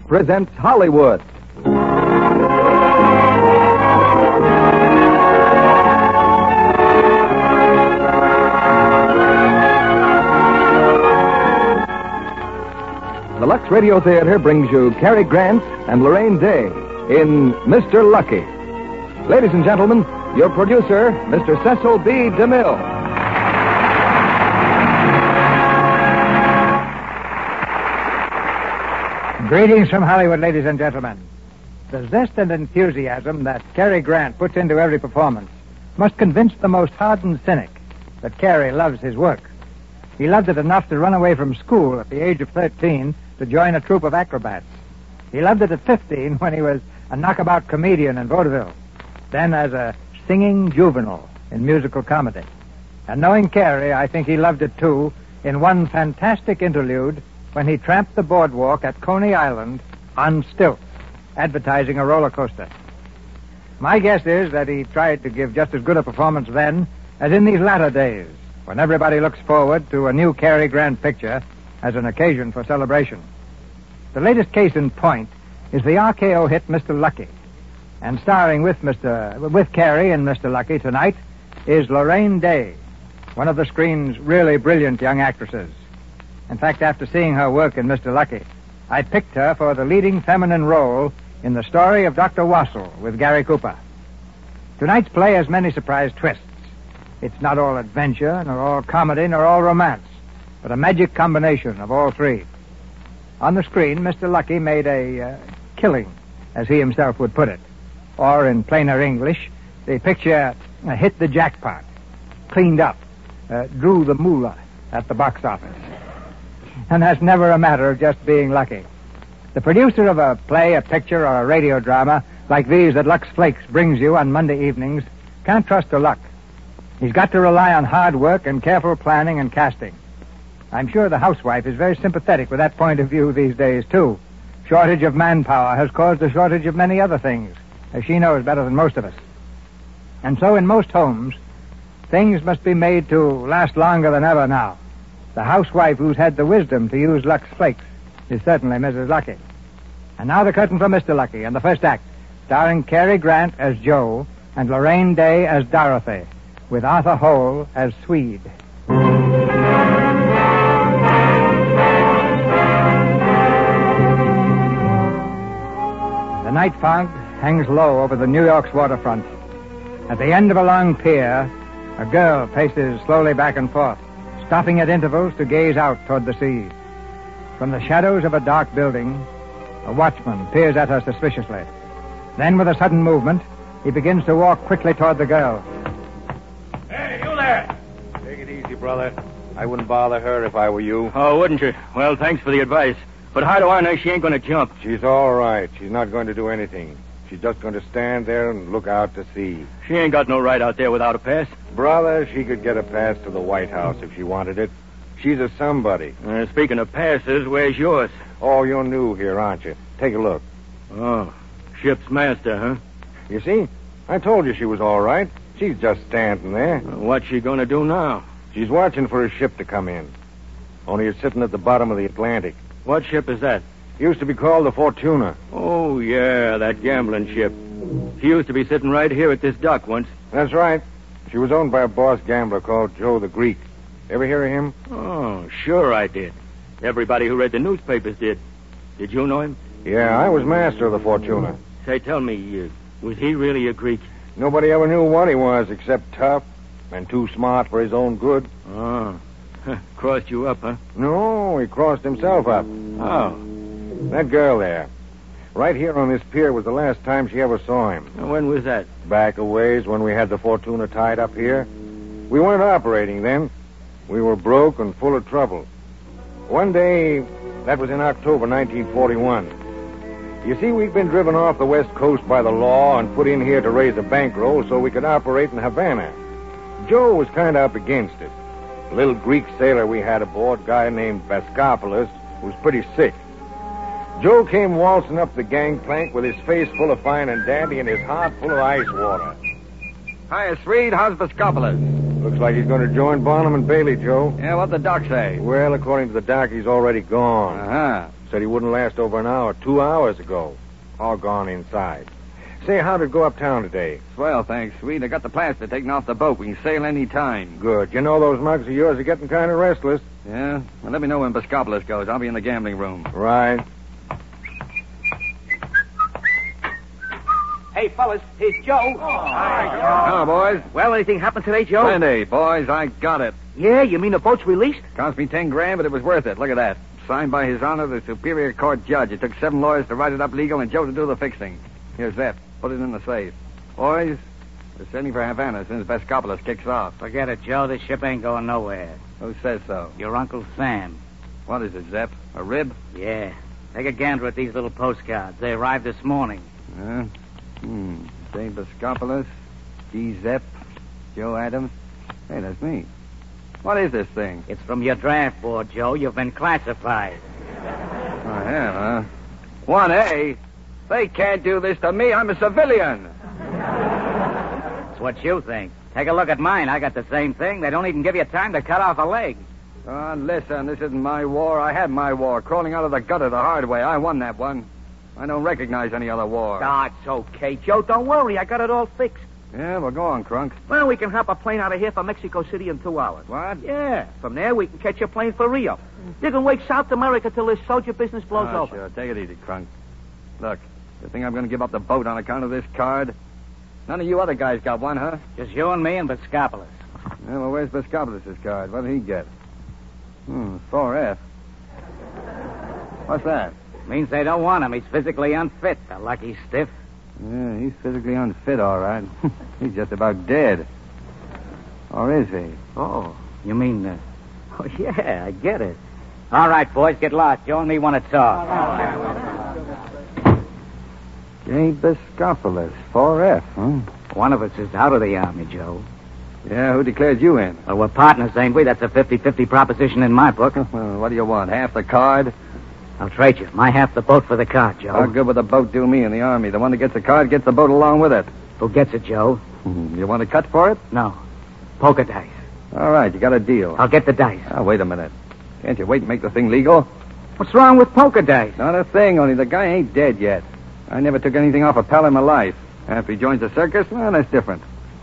presents Hollywood. The Lux Radio Theater brings you Cary Grant and Lorraine Day in Mr. Lucky. Ladies and gentlemen, your producer, Mr. Cecil B. DeMille. Greetings from Hollywood, ladies and gentlemen. The zest and enthusiasm that Cary Grant puts into every performance must convince the most hardened cynic that Cary loves his work. He loved it enough to run away from school at the age of 13 to join a troupe of acrobats. He loved it at 15 when he was a knockabout comedian in vaudeville, then as a singing juvenile in musical comedy. And knowing Cary, I think he loved it, too, in one fantastic interlude when he tramped the boardwalk at Coney Island on stilts, advertising a roller coaster. My guess is that he tried to give just as good a performance then as in these latter days, when everybody looks forward to a new Cary Grant picture as an occasion for celebration. The latest case in point is the RKO hit Mr. Lucky. And starring with Cary in Mr. Lucky tonight is Lorraine Day, one of the screen's really brilliant young actresses. In fact, after seeing her work in Mr. Lucky, I picked her for the leading feminine role in The Story of Dr. Wassel with Gary Cooper. Tonight's play has many surprise twists. It's not all adventure, nor all comedy, nor all romance, but a magic combination of all three. On the screen, Mr. Lucky made a killing, as he himself would put it. Or, in plainer English, the picture hit the jackpot, cleaned up, drew the moolah at the box office. And that's never a matter of just being lucky. The producer of a play, a picture, or a radio drama like these that Lux Flakes brings you on Monday evenings can't trust to luck. He's got to rely on hard work and careful planning and casting. I'm sure the housewife is very sympathetic with that point of view these days, too. Shortage of manpower has caused a shortage of many other things, as she knows better than most of us. And so in most homes, things must be made to last longer than ever now. The housewife who's had the wisdom to use Lux Flakes is certainly Mrs. Lucky. And now the curtain for Mr. Lucky and the first act, starring Cary Grant as Joe and Lorraine Day as Dorothy, with Arthur Hole as Swede. The night fog hangs low over the New York's waterfront. At the end of a long pier, a girl paces slowly back and forth, stopping at intervals to gaze out toward the sea. From the shadows of a dark building, a watchman peers at her suspiciously. Then, with a sudden movement, he begins to walk quickly toward the girl. Hey, you there! Take it easy, brother. I wouldn't bother her if I were you. Oh, wouldn't you? Well, thanks for the advice. But how do I know she ain't going to jump? She's all right. She's not going to do anything. She's just going to stand there and look out to sea. She ain't got no right out there without a pass. Brother, she could get a pass to the White House if she wanted it. She's a somebody. Speaking of passes, where's yours? Oh, you're new here, aren't you? Take a look. Oh, ship's master, huh? You see? I told you she was all right. She's just standing there. What's she going to do now? She's watching for a ship to come in. Only it's sitting at the bottom of the Atlantic. What ship is that? Used to be called the Fortuna. Oh, yeah, that gambling ship. She used to be sitting right here at this dock once. That's right. She was owned by a boss gambler called Joe the Greek. Ever hear of him? Oh, sure I did. Everybody who read the newspapers did. Did you know him? Yeah, I was master of the Fortuna. Say, tell me, was he really a Greek? Nobody ever knew what he was except tough and too smart for his own good. Oh, crossed you up, huh? No, he crossed himself up. Oh. That girl there, right here on this pier, was the last time she ever saw him. When was that? Back a ways when we had the Fortuna tied up here. We weren't operating then. We were broke and full of trouble. One day, that was in October 1941. You see, we'd been driven off the West Coast by the law and put in here to raise a bankroll so we could operate in Havana. Joe was kind of up against it. A little Greek sailor we had aboard, a guy named Vaskopoulos, was pretty sick. Joe came waltzing up the gangplank with his face full of fine and dandy and his heart full of ice water. Hiya, Swede. How's Vaskopoulos? Looks like he's going to join Barnum and Bailey, Joe. Yeah, what'd the doc say? Well, according to the doc, he's already gone. Uh-huh. Said he wouldn't last over an hour 2 hours ago. All gone inside. Say, how'd it go uptown today? Swell, thanks, Sweet. I got the plaster taken off the boat. We can sail any time. Good. You know those mugs of yours are getting kind of restless. Yeah? Well, let me know when Biscopoulos goes. I'll be in the gambling room. Right. Hey, fellas, here's Joe. Hello, boys. Well, anything happened today, Joe? Plenty, boys. I got it. Yeah, you mean the boat's released? Cost me 10 grand, but it was worth it. Look at that. Signed by His Honor, the Superior Court Judge. It took 7 lawyers to write it up legal and Joe to do the fixing. Here's that. Put it in the safe. Boys, we're sailing for Havana as soon as Biscopoulos kicks off. Forget it, Joe. This ship ain't going nowhere. Who says so? Your Uncle Sam. What is it, Zep? A rib? Yeah. Take a gander at these little postcards. They arrived this morning. Say Biscopoulos, G. Zep, Joe Adams. Hey, that's me. What is this thing? It's from your draft board, Joe. You've been classified. I have, huh? 1A? They can't do this to me. I'm a civilian. That's what you think. Take a look at mine. I got the same thing. They don't even give you time to cut off a leg. Listen, this isn't my war. I had my war, crawling out of the gutter the hard way. I won that one. I don't recognize any other war. Ah, it's okay, Joe. Don't worry. I got it all fixed. Yeah, well, go on, Crunk. Well, we can hop a plane out of here for Mexico City in 2 hours. What? Yeah. From there, we can catch a plane for Rio. You can wait South America till this soldier business blows over. Sure. Take it easy, Crunk. Look, you think I'm going to give up the boat on account of this card? None of you other guys got one, huh? Just you and me and Biscopoulos. Yeah, well, where's Biscopoulos' card? What did he get? 4F. What's that? Means they don't want him. He's physically unfit, the lucky stiff. Yeah, he's physically unfit, all right. He's just about dead. Or is he? Oh, you mean... Oh, yeah, I get it. All right, boys, get lost. Joe and me want to talk. J. Biscopoulos, 4F, huh? One of us is out of the Army, Joe. Yeah, who declared you in? Well, we're partners, ain't we? That's a 50-50 proposition in my book. Well, what do you want, half the card? I'll trade you. My half the boat for the card, Joe. How good would the boat do me in the Army? The one that gets the card gets the boat along with it. Who gets it, Joe? You want to cut for it? No. Poker dice. All right, you got a deal. I'll get the dice. Wait a minute. Can't you wait and make the thing legal? What's wrong with poker dice? Not a thing, only the guy ain't dead yet. I never took anything off a pal in my life. After he joins the circus, well, that's different.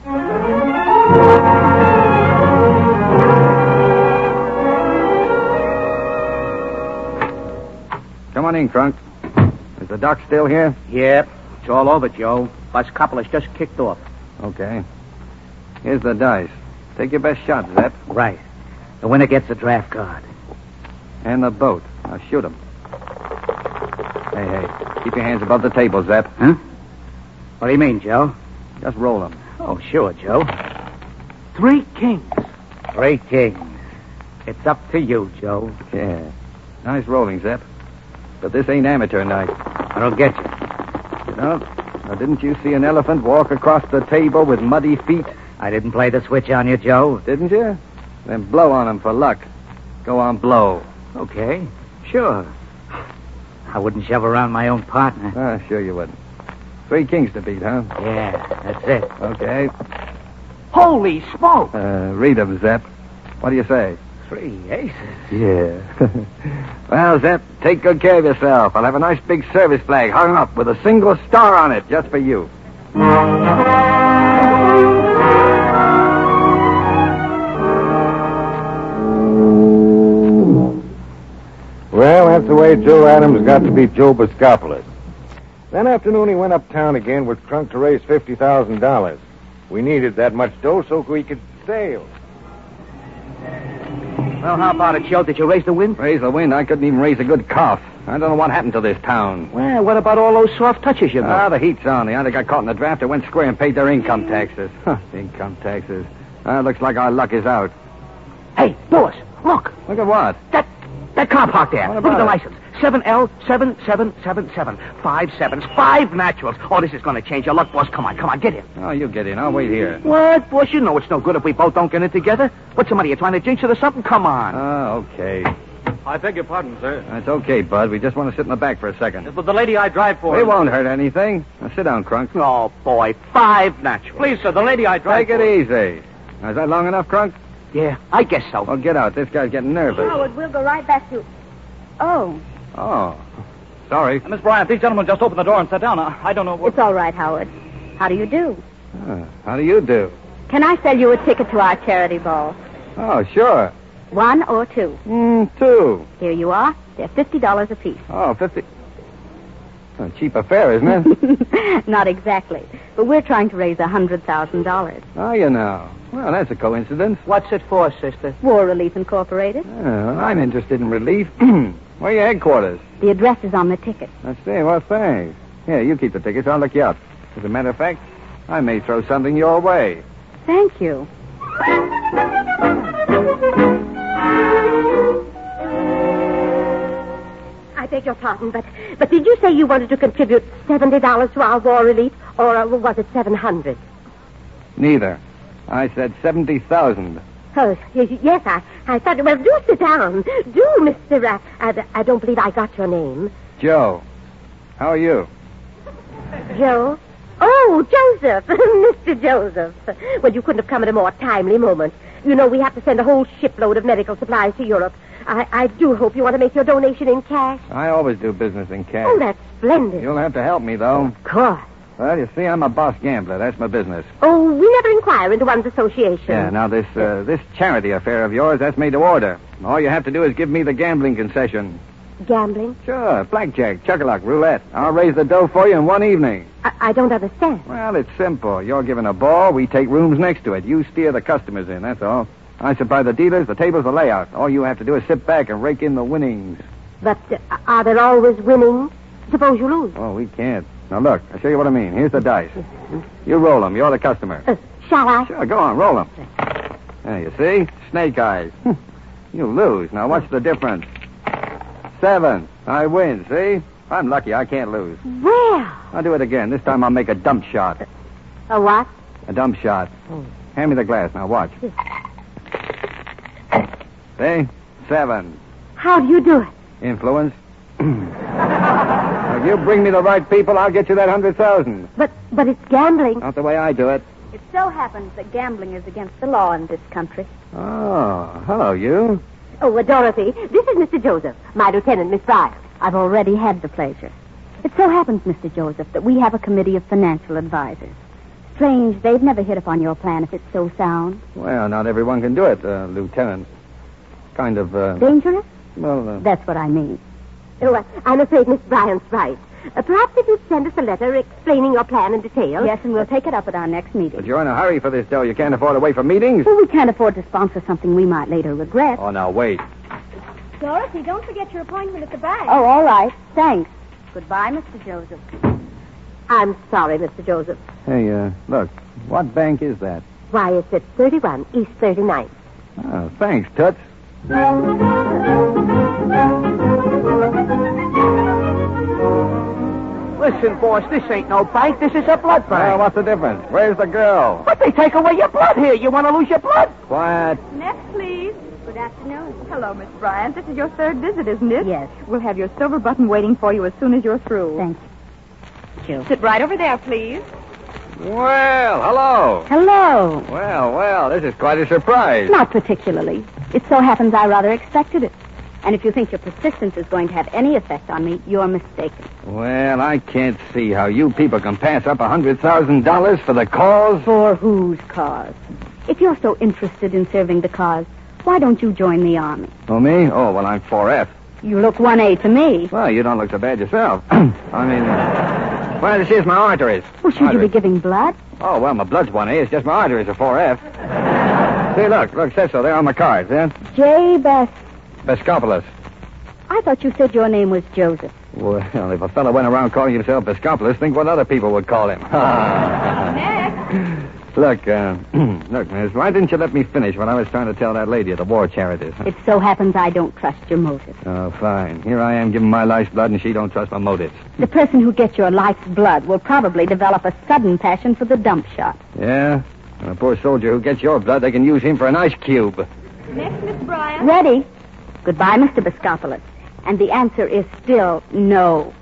Come on in, Crunk. Is the doc still here? Yep. It's all over, Joe. Biscopoulos just kicked off. Okay. Here's the dice. Take your best shot, Zep. Right. The winner gets the draft card. And the boat. Now shoot him. Hey. Keep your hands above the table, Zep. Huh? What do you mean, Joe? Just roll them. Oh, sure, Joe. 3 kings. 3 kings. It's up to you, Joe. Yeah. Nice rolling, Zep. But this ain't amateur night. I don't get you. You know, now didn't you see an elephant walk across the table with muddy feet? I didn't play the switch on you, Joe. Didn't you? Then blow on him for luck. Go on, blow. Okay. Sure. I wouldn't shove around my own partner. Sure you wouldn't. 3 kings to beat, huh? Yeah, that's it. Okay. Holy smoke! Read them, Zep. What do you say? 3 aces. Yeah. Well, Zep, take good care of yourself. I'll have a nice big service flag hung up with a single star on it just for you. Well, that's the way Joe Adams got to be Joe Biscopoulos. That afternoon, he went uptown again with Crunk to raise $50,000. We needed that much dough so we could sail. Well, how about it, Joe? Did you raise the wind? Raise the wind? I couldn't even raise a good cough. I don't know what happened to this town. Well, what about all those soft touches you got? The heat's on. The other got caught in the draft. They went square and paid their income taxes. Income taxes. Looks like our luck is out. Hey, boss, look. Look at what? That car parked there. What Look at the about it? license. 7L7777. 5 sevens. 5 naturals. Oh, this is going to change your luck, boss. Come on, get in. Oh, you get in. I'll wait here. What, boss? You know it's no good if we both don't get in together. What's the matter? You trying to jinx it or something? Come on. Okay. I beg your pardon, sir. That's okay, Bud. We just want to sit in the back for a second. But the lady I drive for... It won't hurt anything. Now, sit down, Crunk. Oh, boy. 5 naturals. Please, sir, the lady I drive Take it easy. Now, is that long enough, Crunk? Yeah, I guess so. Oh, get out. This guy's getting nervous. Howard, we'll go right back to... Oh, Oh, sorry. Miss Bryant, these gentlemen just opened the door and sat down. I don't know what... It's all right, Howard. How do you do? How do you do? Can I sell you a ticket to our charity ball? Oh, sure. 1 or 2? 2. Here you are. They're $50 apiece. Oh, 50. A cheap affair, isn't it? Not exactly. But we're trying to raise $100,000. Oh, you know. Well, that's a coincidence. What's it for, sister? War Relief Incorporated. Well, I'm interested in relief. Where are your headquarters? The address is on the ticket. I see. Well, thanks. Here, you keep the tickets. I'll look you up. As a matter of fact, I may throw something your way. Thank you. I beg your pardon, but did you say you wanted to contribute $70 to our war relief, or was it $700? Neither. I said 70,000. Oh, yes, I thought... Well, do sit down. Do, Mr. I don't believe I got your name. Joe. How are you? Joe? Oh, Joseph. Mr. Joseph. Well, you couldn't have come at a more timely moment. You know, we have to send a whole shipload of medical supplies to Europe. I do hope you want to make your donation in cash. I always do business in cash. Oh, that's splendid. You'll have to help me, though. Of course. Well, you see, I'm a boss gambler. That's my business. Oh, we never inquire into one's association. Yeah, now this charity affair of yours, that's made to order. All you have to do is give me the gambling concession. Gambling? Sure, blackjack, chuck-a-luck, roulette. I'll raise the dough for you in one evening. I don't understand. Well, it's simple. You're given a ball, we take rooms next to it. You steer the customers in, that's all. I supply the dealers, the tables, the layout. All you have to do is sit back and rake in the winnings. But are there always winnings? Suppose you lose. Oh, we can't. Now, look, I'll show you what I mean. Here's the dice. You roll them. You're the customer. Shall I? Sure, go on, roll them. There, you see? Snake eyes. You lose. Now, what's the difference? 7. I win, see? I'm lucky. I can't lose. Well. I'll do it again. This time I'll make a dump shot. A what? A dump shot. Hand me the glass. Now, watch. See? 7. How do you do it? Influence. If you bring me the right people, I'll get you that 100,000. But it's gambling. Not the way I do it. It so happens that gambling is against the law in this country. Oh, hello, you. Oh, Dorothy, this is Mr. Joseph, my lieutenant, Miss Bryant. I've already had the pleasure. It so happens, Mr. Joseph, that we have a committee of financial advisors. Strange, they've never hit upon your plan if it's so sound. Well, not everyone can do it, Lieutenant. Kind of, Dangerous? Well, That's what I mean. Oh, I'm afraid Miss Bryant's right. Perhaps if you'd send us a letter explaining your plan in detail. Yes, and we'll take it up at our next meeting. But you're in a hurry for this dough. You can't afford to wait for meetings. Well, we can't afford to sponsor something we might later regret. Oh, now, wait. Dorothy, don't forget your appointment at the bank. Oh, all right. Thanks. Goodbye, Mr. Joseph. I'm sorry, Mr. Joseph. Hey, look, what bank is that? Why, it's at 31 East 39th. Oh, thanks, Toots. Listen, boss, this ain't no bank. This is a blood Well, bank. what's the difference? Where's the girl? But they take away your blood here. You want to lose your blood? Quiet. Next, please. Good afternoon. Hello, Miss Bryant. This is your third visit, isn't it? Yes. We'll have your silver button waiting for you as soon as you're through. Thank you. Sit right over there, please. Well, hello. Hello. Well, this is quite a surprise. Not particularly. It so happens I rather expected it. And if you think your persistence is going to have any effect on me, you're mistaken. Well, I can't see how you people can pass up $100,000 for the cause. For whose cause? If you're so interested in serving the cause, why don't you join the Army? Oh, me? Oh, well, I'm 4F. You look 1A to me. Well, you don't look so bad yourself. I mean, well, this is my arteries. Well, should you be Arteries. giving blood? Oh, well, my blood's 1A. It's just my arteries are 4F. See, look, says so there on the cards, yeah? J. Bescopoulos. I thought you said your name was Joseph. Well, if a fellow went around calling himself Bescopoulos, think what other people would call him. Next. Look, miss, why didn't you let me finish what I was trying to tell that lady at the war charities? It so happens I don't trust your motives. Oh, fine. Here I am giving my life's blood, and she don't trust my motives. The person who gets your life's blood will probably develop a sudden passion for the dump shot. Yeah? And a poor soldier who gets your blood, they can use him for an ice cube. Next, Miss Bryant. Ready? Goodbye, Mr. Biscopoulos. And the answer is still no.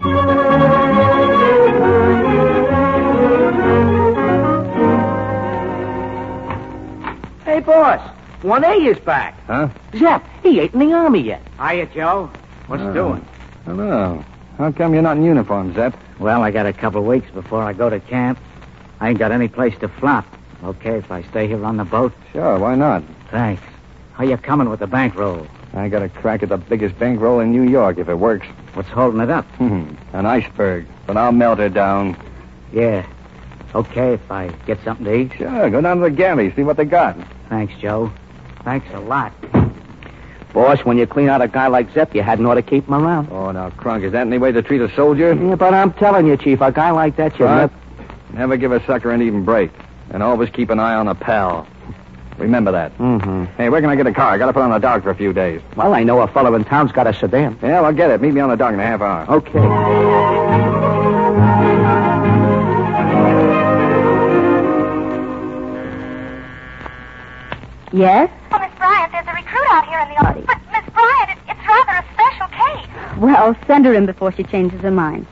Hey, boss. 1A is back. Huh? Zep, he ain't in the Army yet. Hiya, Joe. What's doing? Hello. How come you're not in uniform, Zep? Well, I got a couple of weeks before I go to camp. I ain't got any place to flop. Okay if I stay here on the boat? Sure, why not? Thanks. How you coming with the bankroll? I got a crack at the biggest bankroll in New York if it works. What's holding it up? An iceberg, but I'll melt it down. Yeah. Okay if I get something to eat? Sure, go down to the galley, see what they got. Thanks, Joe. Thanks a lot. Boss, when you clean out a guy like Zep, you hadn't ought to keep him around. Oh, now, Crunk, is that any way to treat a soldier? Yeah, but I'm telling you, Chief, a guy like that, you What? Never give a sucker an even break. And always keep an eye on a pal. Remember that. Mm-hmm. Hey, where can I get a car? I got to put on the dock for a few days. Well, I know a fellow in town's got a sedan. Yeah, I'll get it. Meet me on the dock in a half hour. Okay. Yes? Oh, Miss Bryant, there's a recruit out here in the office. But, Miss Bryant, it's rather a special case. Well, send her in before she changes her mind.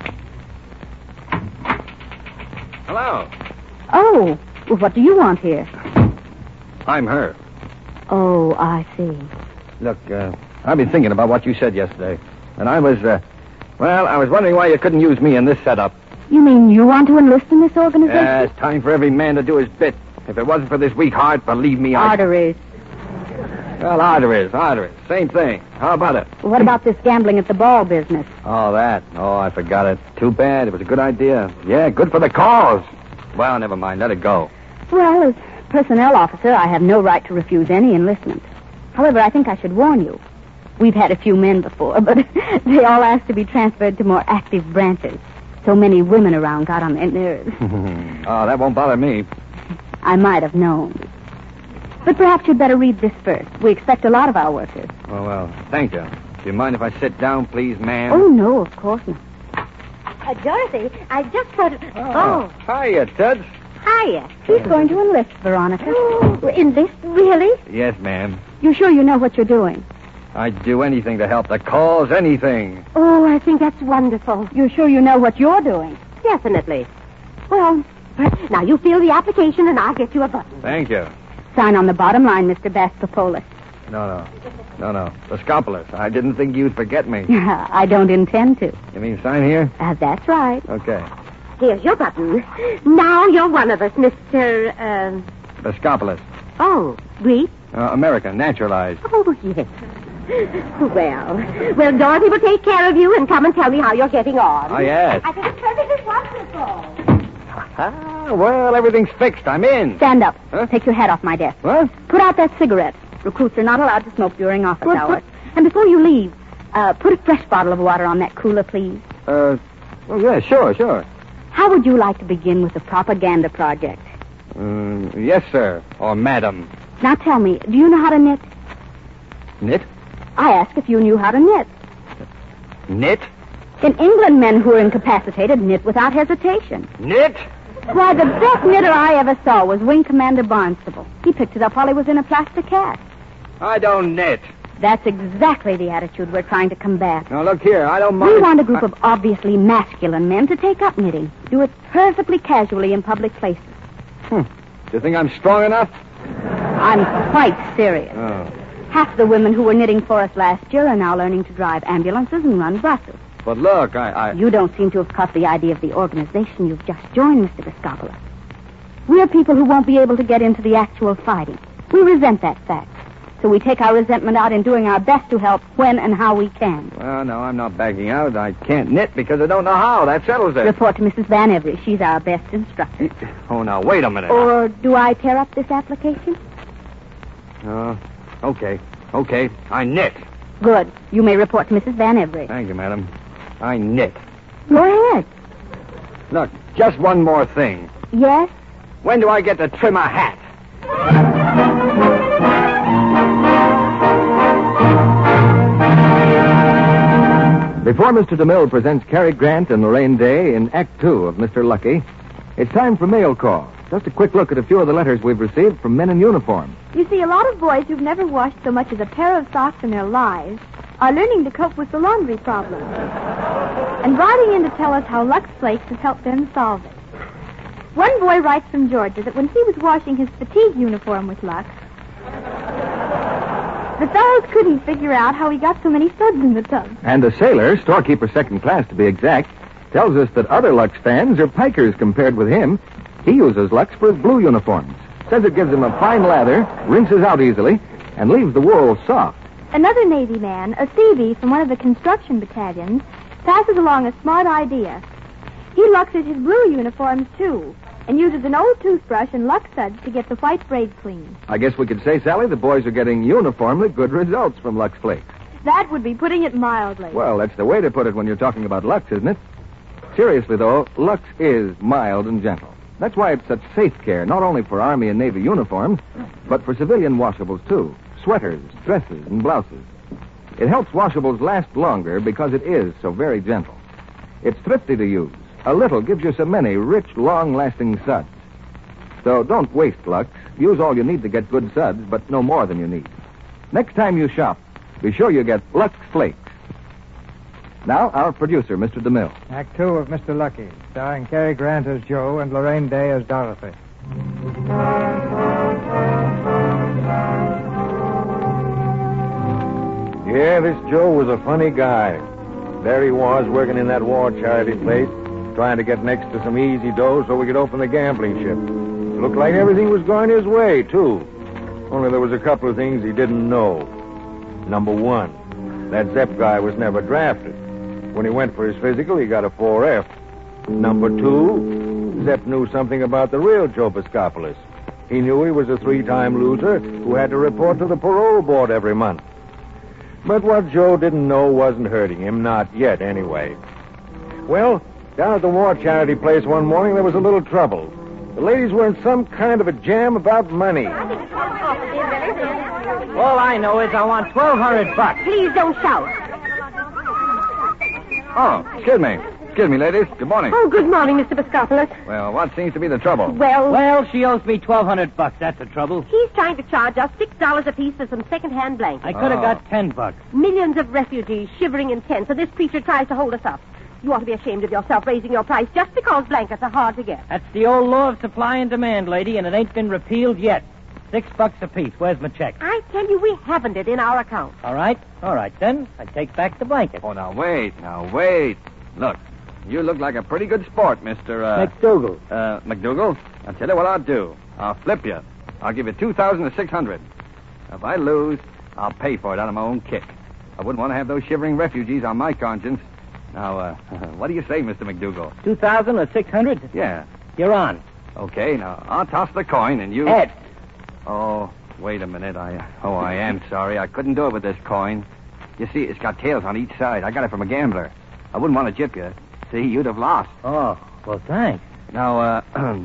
Hello. Oh, well, what do you want here? I'm her. Oh, I see. Look, I've been thinking about what you said yesterday. And I was wondering why you couldn't use me in this setup. You mean you want to enlist in this organization? Yeah, it's time for every man to do his bit. If it wasn't for this weak heart, believe me, Arteries. Well, arteries. Same thing. How about it? What about this gambling at the ball business? Oh, that. Oh, I forgot it. Too bad. It was a good idea. Yeah, good for the cause. Well, never mind. Let it go. Well, as personnel officer, I have no right to refuse any enlistment. However, I think I should warn you. We've had a few men before, but they all asked to be transferred to more active branches. So many women around got on their nerves. Oh, that won't bother me. I might have known. But perhaps you'd better read this first. We expect a lot of our workers. Oh, well, thank you. Do you mind if I sit down, please, ma'am? Oh, no, of course not. Dorothy, I just thought... Oh. Hiya, Tuds. Hiya. He's going to enlist, Veronica. Enlist? Really? Yes, ma'am. You sure you know what you're doing? I'd do anything to help the cause, anything. Oh, I think that's wonderful. You're sure you know what you're doing? Definitely. Well, now you fill the application and I'll get you a button. Thank you. sign on the bottom line, Mr. Bastopolis. No. Vescopolis. I didn't think you'd forget me. I don't intend to. You mean sign here? That's right. Okay. Here's your button. Now you're one of us, Mr. Vescopolis. Oh, Greek? American, naturalized. Oh, yes. Well, Dorothy will take care of you and come and tell me how you're getting on. Oh, yes. I think it's perfectly wonderful. Well, everything's fixed. I'm in. Stand up. Huh? Take your hat off my desk. What? Put out that cigarette. Recruits are not allowed to smoke during office hours. And before you leave, put a fresh bottle of water on that cooler, please. Oh, yeah, sure. How would you like to begin with the propaganda project? Yes, sir. Or madam. Now tell me, do you know how to knit? Knit? I asked if you knew how to knit. Knit? In England, men who are incapacitated knit without hesitation. Knit? Why, the best knitter I ever saw was Wing Commander Barnstable. He picked it up while he was in a plaster cast. I don't knit. That's exactly the attitude we're trying to combat. Now, look here. I don't mind. We want a group of obviously masculine men to take up knitting. Do it perfectly casually in public places. Do you think I'm strong enough? I'm quite serious. Oh. Half the women who were knitting for us last year are now learning to drive ambulances and run buses. But look, I... You don't seem to have caught the idea of the organization you've just joined, Mr. Vescopolis. We're people who won't be able to get into the actual fighting. We resent that fact. So we take our resentment out in doing our best to help when and how we can. Well, no, I'm not backing out. I can't knit because I don't know how. That settles it. Report to Mrs. Van Every. She's our best instructor. Oh, now, wait a minute. Or do I tear up this application? Okay. I knit. Good. You may report to Mrs. Van Every. Thank you, madam. I knit. Go ahead. Look, just one more thing. Yes? When do I get to trim a hat? Before Mr. DeMille presents Cary Grant and Lorraine Day in Act Two of Mr. Lucky, it's time for mail call. Just a quick look at a few of the letters we've received from men in uniform. You see, a lot of boys who've never washed so much as a pair of socks in their lives are learning to cope with the laundry problem. And writing in to tell us how Lux Flakes has helped them solve it. One boy writes from Georgia that when he was washing his fatigue uniform with Lux, The fellows couldn't figure out how he got so many studs in the tub. And the sailor, storekeeper second class to be exact, tells us that other Lux fans are pikers compared with him. He uses Lux for his blue uniforms. Says it gives him a fine lather, rinses out easily, and leaves the wool soft. Another Navy man, a Seavey from one of the construction battalions, passes along a smart idea. He Luxes his blue uniforms, too, and uses an old toothbrush and Lux suds to get the white braid clean. I guess we could say, Sally, the boys are getting uniformly good results from Lux Flakes. That would be putting it mildly. Well, that's the way to put it when you're talking about Lux, isn't it? Seriously, though, Lux is mild and gentle. That's why it's such safe care, not only for Army and Navy uniforms, but for civilian washables, too. Sweaters, dresses, and blouses. It helps washables last longer because it is so very gentle. It's thrifty to use. A little gives you so many rich, long-lasting suds. So don't waste Lux. Use all you need to get good suds, but no more than you need. Next time you shop, be sure you get Lux Flakes. Now, our producer, Mr. DeMille. Act 2 of Mr. Lucky, starring Cary Grant as Joe and Lorraine Day as Dorothy. Yeah, this Joe was a funny guy. There he was, working in that war charity place, trying to get next to some easy dough so we could open the gambling ship. Looked like everything was going his way, too. Only there was a couple of things he didn't know. Number one, that Zepp guy was never drafted. When he went for his physical, he got a 4F. Number two, Zepp knew something about the real Joe Piscopoulos. He knew he was a 3-time loser who had to report to the parole board every month. But what Joe didn't know wasn't hurting him, not yet anyway. Well, down at the war charity place one morning, there was a little trouble. The ladies were in some kind of a jam about money. All I know is I want $1,200. Please don't shout. Oh, excuse me. Excuse me, ladies. Good morning. Oh, good morning, Mr. Piscopoulos. Well, what seems to be the trouble? Well, she owes me $1,200. That's the trouble. He's trying to charge us $6 apiece for some second-hand blankets. I could have got $10. Millions of refugees shivering in tents, so this creature tries to hold us up. You ought to be ashamed of yourself raising your price just because blankets are hard to get. That's the old law of supply and demand, lady, and it ain't been repealed yet. $6 apiece. Where's my check? I tell you, we haven't it in our account. All right, then. I take back the blanket. Oh, now, wait. Look, you look like a pretty good sport, Mr. McDougal. McDougal? I'll tell you what I'll do. I'll flip you. I'll give you $2,600. If I lose, I'll pay for it out of my own kick. I wouldn't want to have those shivering refugees on my conscience. Now, what do you say, Mr. McDougal? 2,000 or 600? Yeah. You're on. Okay, now, I'll toss the coin and you... Head. Oh, wait a minute. I am sorry. I couldn't do it with this coin. You see, it's got tails on each side. I got it from a gambler. I wouldn't want to jip you. See, you'd have lost. Oh, well, thanks. Now,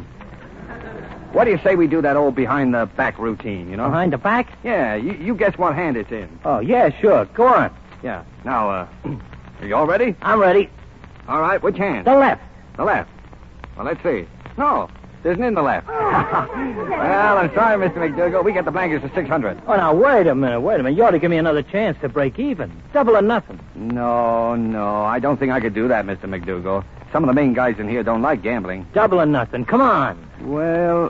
what do you say we do that old behind-the-back routine, you know? Behind the back? Yeah, you guess what hand it's in. Oh, yeah, sure. Go on. Yeah. Now, are you all ready? I'm ready. All right, which hand? The left. The left. Well, let's see. No, it isn't in the left. Well, I'm sorry, Mr. McDougal. We get the blankets for $600. Oh, now, wait a minute. You ought to give me another chance to break even. Double or nothing. No, I don't think I could do that, Mr. McDougal. Some of the main guys in here don't like gambling. Double or nothing. Come on. Well,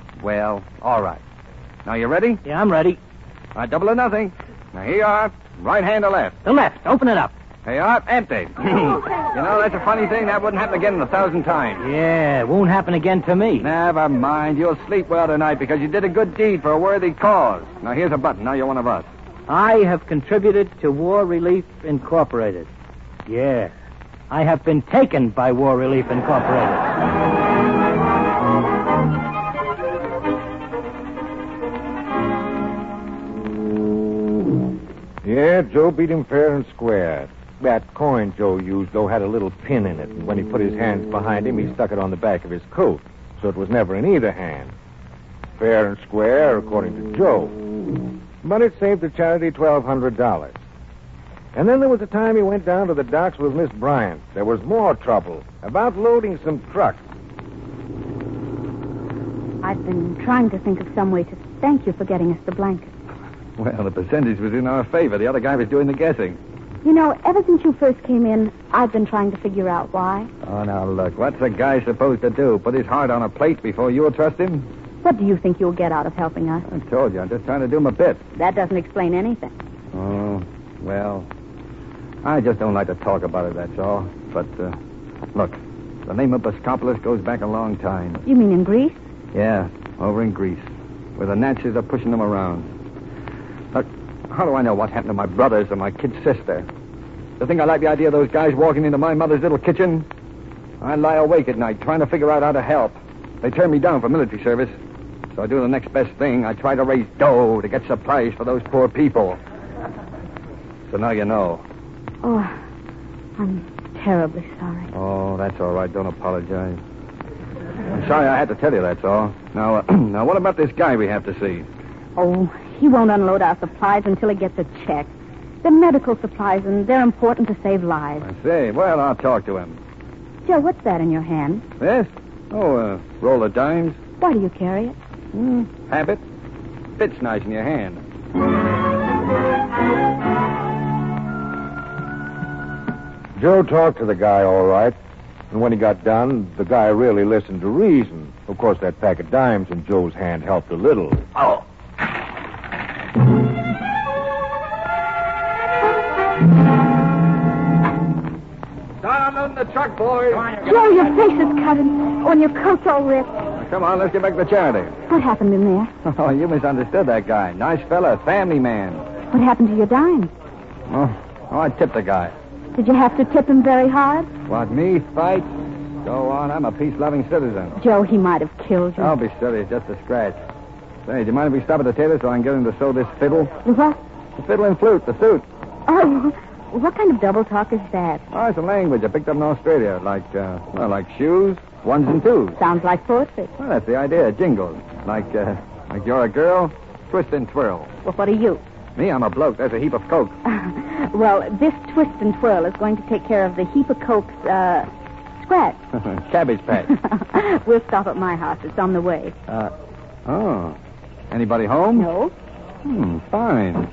all right. Now, you ready? Yeah, I'm ready. All right, double or nothing. Now, here you are. Right hand or left? The left. Open it up. Here you are. Empty. You know, that's a funny thing. That wouldn't happen again 1,000 times. Yeah, it won't happen again to me. Never mind. You'll sleep well tonight because you did a good deed for a worthy cause. Now, here's a button. Now you're one of us. I have contributed to War Relief Incorporated. Yeah. I have been taken by War Relief Incorporated. Yeah, Joe beat him fair and square. That coin Joe used, though, had a little pin in it. And when he put his hands behind him, he stuck it on the back of his coat. So it was never in either hand. Fair and square, according to Joe. But it saved the charity $1,200. And then there was a time he went down to the docks with Miss Bryant. There was more trouble about loading some trucks. I've been trying to think of some way to thank you for getting us the blanket. Well, the percentage was in our favor. The other guy was doing the guessing. You know, ever since you first came in, I've been trying to figure out why. Oh, now, look, what's a guy supposed to do? Put his heart on a plate before you'll trust him? What do you think you'll get out of helping us? I told you, I'm just trying to do my bit. That doesn't explain anything. Oh, well, I just don't like to talk about it, that's all. But, look, the name of Boskopolis goes back a long time. You mean in Greece? Yeah, over in Greece, where the Nazis are pushing them around. Look, how do I know what happened to my brothers or my kid sister? You think I like the idea of those guys walking into my mother's little kitchen? I lie awake at night trying to figure out how to help. They turned me down for military service. So I do the next best thing. I try to raise dough to get supplies for those poor people. So now you know. Oh, I'm terribly sorry. Oh, that's all right. Don't apologize. I'm sorry I had to tell you, that's all. Now, now, what about this guy we have to see? Oh, he won't unload our supplies until he gets a check. They're medical supplies, and they're important to save lives. I see. Well, I'll talk to him. Joe, what's that in your hand? This? Oh, roll of dimes. Why do you carry it? Habit. Fits nice in your hand. Joe talked to the guy all right. And when he got done, the guy really listened to reason. Of course, that pack of dimes in Joe's hand helped a little. Oh. Start unloading the truck, boys. Joe, your face is cut and your coat's all ripped. Come on, let's get back to the charity. What happened in there? Oh, you misunderstood that guy. Nice fella, family man. What happened to your dimes? Oh, I tipped the guy. Did you have to tip him very hard? What, me? Fight? Go on, I'm a peace-loving citizen. Joe, he might have killed you. Don't be silly, it's just a scratch. Say, do you mind if we stop at the tailor so I can get him to sew this fiddle? The what? The fiddle and flute, the suit. Oh, what kind of double talk is that? Oh, it's a language I picked up in Australia, like shoes, ones and twos. Sounds like poetry. Well, that's the idea, jingles. Like you're a girl, twist and twirl. Well, what are you? Me, I'm a bloke. There's a heap of coke. Well, this twist and twirl is going to take care of the heap of coke's, scratch. Cabbage patch. We'll stop at my house. It's on the way. Oh. Anybody home? No. Fine.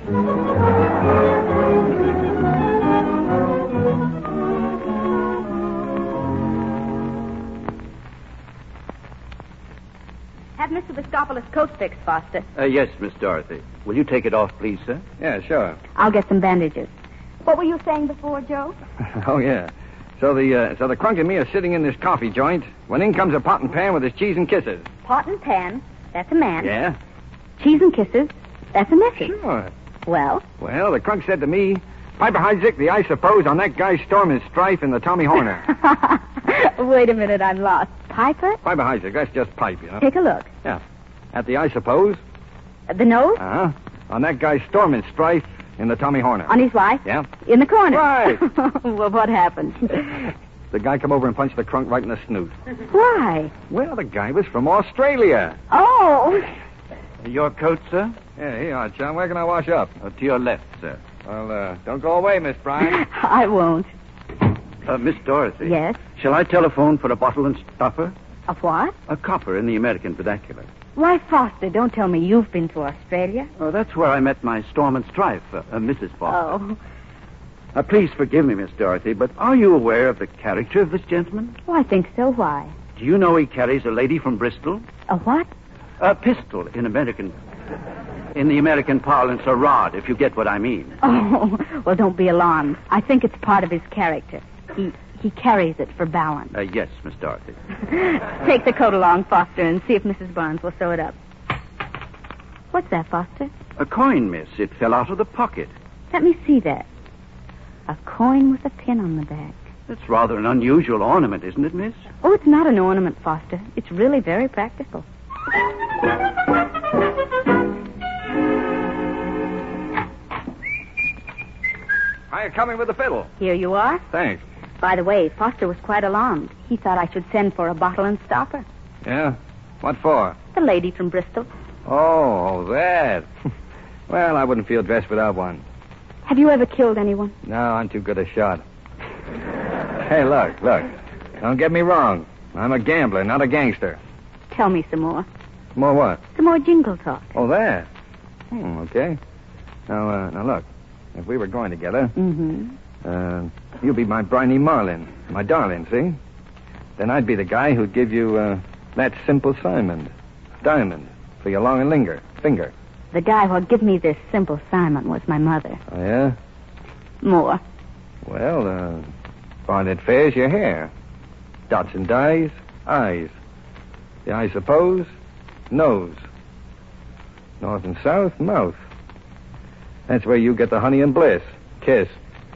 Have Mr. Boskopolis' coat fixed, Foster. Yes, Miss Dorothy. Will you take it off, please, sir? Yeah, sure. I'll get some bandages. What were you saying before, Joe? Oh, yeah. So the crunk and me are sitting in this coffee joint when in comes a pot and pan with his cheese and kisses. Pot and pan. That's a man. Yeah? Cheese and kisses. That's a missus. Sure. Well? Well, the crunk said to me, Piper Heidsieck, the I suppose on that guy's storm is strife in the Tommy Horner. Wait a minute, I'm lost. Piper? Piper Heidsieck, that's just pipe, you know. Take a look. Yeah. At the I suppose? The nose? Uh-huh. On that guy's storm is strife in the Tommy Horner. On his wife? Yeah. In the corner? Right. Well, what happened? The guy come over and punched the crunk right in the snoot. Why? Well, the guy was from Australia. Oh. Your coat, sir? Yeah, here you are, John. Where can I wash up? To your left, sir. Well, don't go away, Miss Bryan. I won't. Miss Dorothy. Yes? Shall I telephone for a bottle and stopper? A what? A copper in the American vernacular. Why, Foster, don't tell me you've been to Australia. Oh, that's where I met my storm and strife, Mrs. Foster. Oh. Please forgive me, Miss Dorothy, but are you aware of the character of this gentleman? Well, I think so. Why? Do you know he carries a lady from Bristol? A what? A pistol in the American parlance, a rod, if you get what I mean. Oh, well, don't be alarmed. I think it's part of his character. He carries it for balance. Yes, Miss Dorothy. Take the coat along, Foster, and see if Mrs. Barnes will sew it up. What's that, Foster? A coin, miss. It fell out of the pocket. Let me see that. A coin with a pin on the back. That's rather an unusual ornament, isn't it, miss? Oh, it's not an ornament, Foster. It's really very practical. Are you coming with the fiddle? Here you are. Thanks. By the way, Foster was quite alarmed. He thought I should send for a bottle and stopper. Yeah? What for? The lady from Bristol. Oh, that. Well, I wouldn't feel dressed without one. Have you ever killed anyone? No, I'm too good a shot. Hey, look. Don't get me wrong. I'm a gambler, not a gangster. Tell me some more. More what? Some more jingle talk. Oh, that. Okay. Now, look. If we were going together, you'd be my Bryony Marlin, my darling, see? Then I'd be the guy who'd give you, that simple Simon. diamond for your long and finger. The guy who give me this Simple Simon was my mother. Oh, yeah? More. Well, Barnett Fair's your hair. Dots and dyes, eyes. The I suppose, nose. North and south, mouth. That's where you get the honey and bliss. Kiss.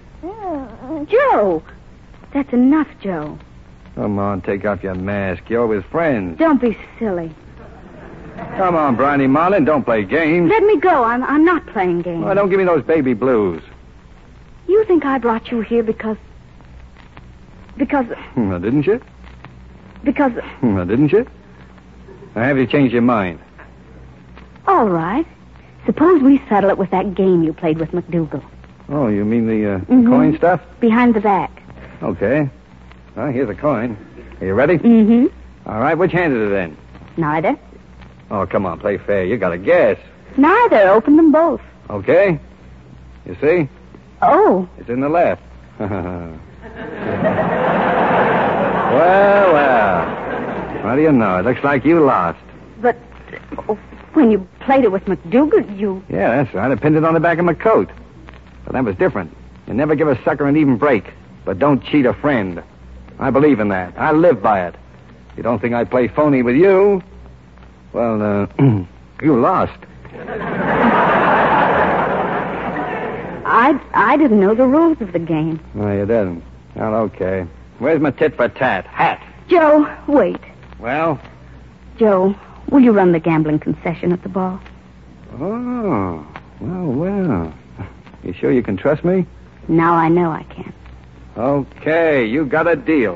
Joe! That's enough, Joe. Come on, take off your mask. You're with friends. Don't be silly. Come on, Bryony Marlin, don't play games. Let me go. I'm not playing games. Oh, don't give me those baby blues. You think I brought you here because... Didn't you? Because... Didn't you? Or have you changed your mind? All right. Suppose we settle it with that game you played with McDougal. Oh, you mean the coin stuff? Behind the back. Okay. Well, here's a coin. Are you ready? Mm-hmm. All right, which hand is it in? Neither. Oh, come on, play fair. You got to guess. Neither. Open them both. Okay. You see? Oh. It's in the left. Well. What do you know? It looks like you lost. But when you played it with McDougal, you... Yeah, that's right. I pinned it on the back of my coat. But that was different. You never give a sucker an even break. But don't cheat a friend. I believe in that. I live by it. You don't think I'd play phony with you? Well, you lost. I didn't know the rules of the game. No, you didn't. Well, okay. Where's my tit for tat? Hat. Joe, wait. Well? Joe, will you run the gambling concession at the ball? Oh, well. You sure you can trust me? Now I know I can. Okay, you got a deal.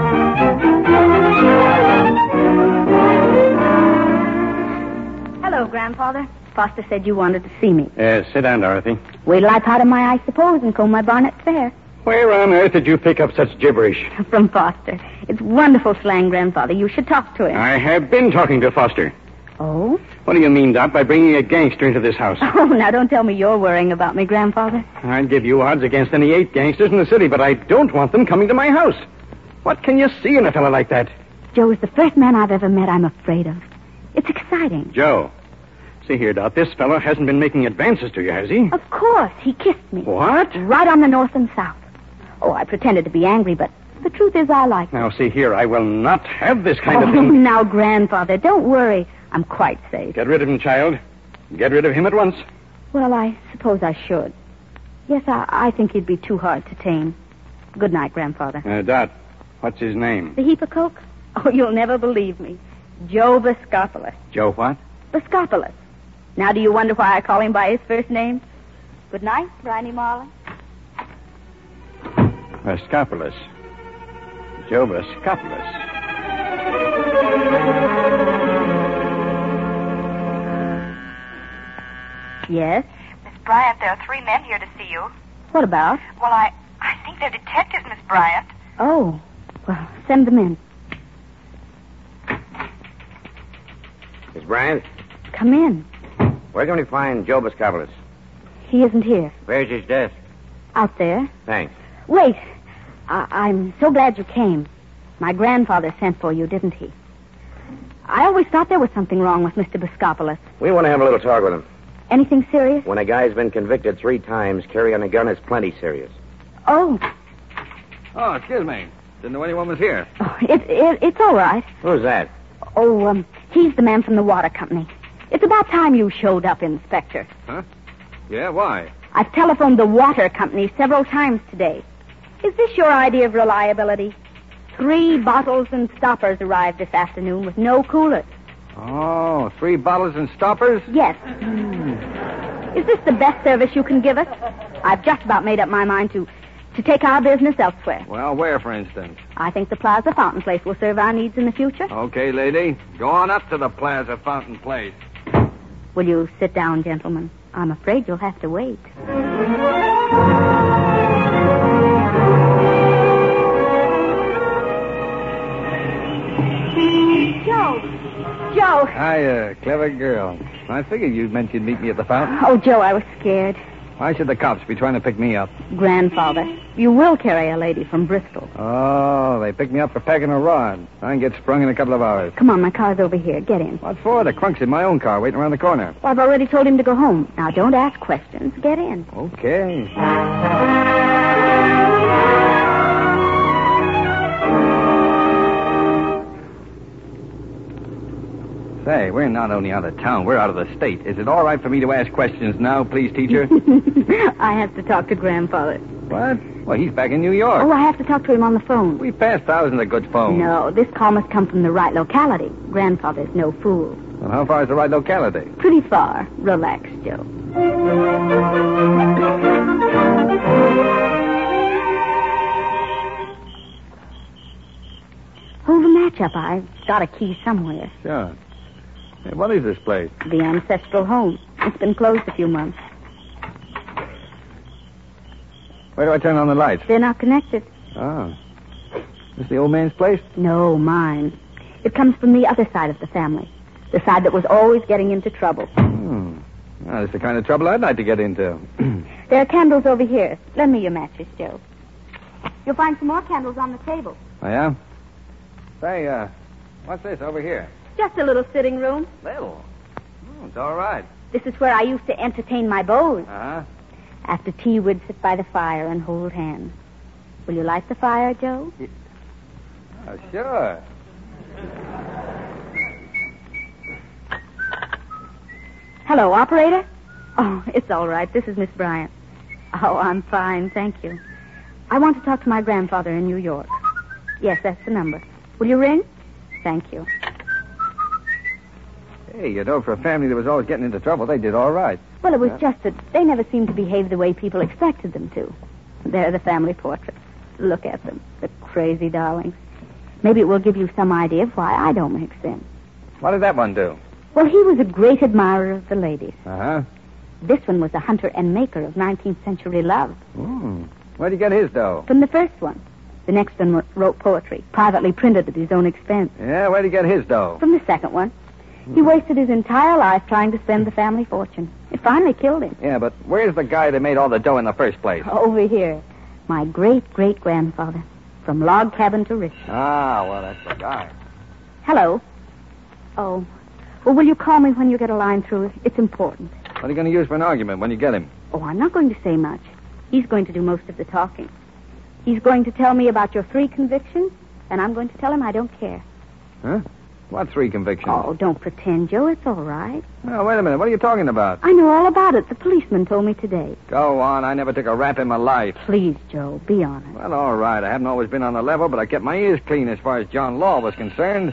Hello, Grandfather. Foster said you wanted to see me. Sit down, Dorothy. Wait till I powder my eyes, suppose, and comb my bonnet fair. Where on earth did you pick up such gibberish? From Foster. It's wonderful slang, Grandfather. You should talk to him. I have been talking to Foster. Oh? What do you mean, Doc, by bringing a gangster into this house? Oh, now don't tell me you're worrying about me, Grandfather. I'd give you odds against any 8 gangsters in the city, but I don't want them coming to my house. What can you see in a fellow like that? Joe is the first man I've ever met I'm afraid of. It's exciting. Joe. See here, Doc, this fellow hasn't been making advances to you, has he? Of course. He kissed me. What? Right on the north and south. Oh, I pretended to be angry, but the truth is I like him. Now, see here, I will not have this kind of thing. Oh, now, Grandfather, don't worry. I'm quite safe. Get rid of him, child. Get rid of him at once. Well, I suppose I should. Yes, I think he'd be too hard to tame. Good night, Grandfather. Dot, what's his name? The heap of coke? Oh, you'll never believe me. Joe Biscopoulos. Joe what? Biscopoulos. Now, do you wonder why I call him by his first name? Good night, Bryony Marlin. Biscopoulos. Joe Biscopoulos. Yes? Miss Bryant, there are 3 men here to see you. What about? Well, I think they're detectives, Miss Bryant. Oh. Well, send them in. Miss Bryant? Come in. Where can we find Joe Biscopoulos? He isn't here. Where's his desk? Out there. Thanks. Wait. I'm so glad you came. My grandfather sent for you, didn't he? I always thought there was something wrong with Mr. Biscopoulos. We want to have a little talk with him. Anything serious? When a guy's been convicted 3 times, carrying a gun is plenty serious. Oh. Oh, excuse me. Didn't know anyone was here. Oh, it's all right. Who's that? Oh, he's the man from the water company. It's about time you showed up, Inspector. Huh? Yeah, why? I've telephoned the water company several times today. Is this your idea of reliability? 3 bottles and stoppers arrived this afternoon with no coolers. Oh, 3 bottles and stoppers? Yes. Is this the best service you can give us? I've just about made up my mind to take our business elsewhere. Well, where, for instance? I think the Plaza Fountain Place will serve our needs in the future. Okay, lady. Go on up to the Plaza Fountain Place. Will you sit down, gentlemen? I'm afraid you'll have to wait. Joe. Hi, clever girl. I figured you meant you'd meet me at the fountain. Oh, Joe, I was scared. Why should the cops be trying to pick me up? Grandfather, you will carry a lady from Bristol. Oh, they picked me up for packing a rod. I can get sprung in a couple of hours. Come on, my car's over here. Get in. What for? The crunk's in my own car waiting around the corner. Well, I've already told him to go home. Now, don't ask questions. Get in. Okay. Say, we're not only out of town, we're out of the state. Is it all right for me to ask questions now, please, teacher? I have to talk to Grandfather. What? Well, he's back in New York. Oh, I have to talk to him on the phone. We passed thousands of good phones. No, this call must come from the right locality. Grandfather's no fool. Well, how far is the right locality? Pretty far. Relax, Joe. Hold the match up. I've got a key somewhere. Sure. Hey, what is this place? The ancestral home. It's been closed a few months. Where do I turn on the lights? They're not connected. Oh. This the old man's place? No, mine. It comes from the other side of the family. The side that was always getting into trouble. Hmm. Well, that's the kind of trouble I'd like to get into. There are candles over here. Lend me your matches, Joe. You'll find some more candles on the table. Oh, yeah? Say, what's this over here? Just a little sitting room. Little? Oh, it's all right. This is where I used to entertain my beaux. Uh-huh. After tea, we'd sit by the fire and hold hands. Will you light the fire, Joe? Yeah. Oh, sure. Hello, operator? Oh, it's all right. This is Miss Bryant. Oh, I'm fine, thank you. I want to talk to my grandfather in New York. Yes, that's the number. Will you ring? Thank you. Hey, you know, for a family that was always getting into trouble, they did all right. Well, it was just that they never seemed to behave the way people expected them to. They're the family portraits. Look at them. The crazy darlings. Maybe it will give you some idea of why I don't mix in. What did that one do? Well, he was a great admirer of the ladies. Uh-huh. This one was a hunter and maker of 19th century love. Where'd he get his dough? From the first one. The next one wrote poetry, privately printed at his own expense. Yeah, where'd he get his dough? From the second one. He wasted his entire life trying to spend the family fortune. It finally killed him. Yeah, but where's the guy that made all the dough in the first place? Over here. My great-great-grandfather. From log cabin to rich. Ah, well, that's the guy. Hello. Oh. Well, will you call me when you get a line through? It's important. What are you going to use for an argument when you get him? Oh, I'm not going to say much. He's going to do most of the talking. He's going to tell me about your 3 convictions, and I'm going to tell him I don't care. Huh? What 3 convictions? Oh, don't pretend, Joe. It's all right. No, wait a minute. What are you talking about? I know all about it. The policeman told me today. Go on. I never took a rap in my life. Please, Joe, be honest. Well, all right. I haven't always been on the level, but I kept my ears clean as far as John Law was concerned.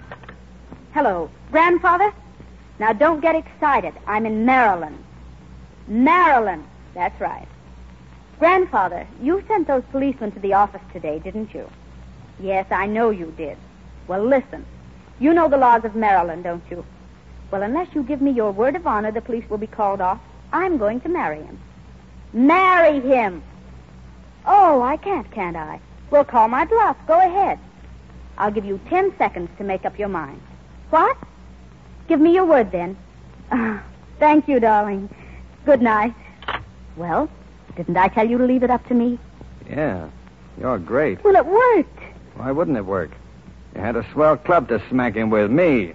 Hello. Grandfather? Now, don't get excited. I'm in Maryland. Maryland. That's right. Grandfather, you sent those policemen to the office today, didn't you? Yes, I know you did. Well, listen. You know the laws of Maryland, don't you? Well, unless you give me your word of honor the police will be called off, I'm going to marry him. Marry him! Oh, I can't I? Well, call my bluff. Go ahead. I'll give you 10 seconds to make up your mind. What? Give me your word, then. Thank you, darling. Good night. Well, didn't I tell you to leave it up to me? Yeah. You're great. Well, it worked. Why wouldn't it work? You had a swell club to smack him with, me.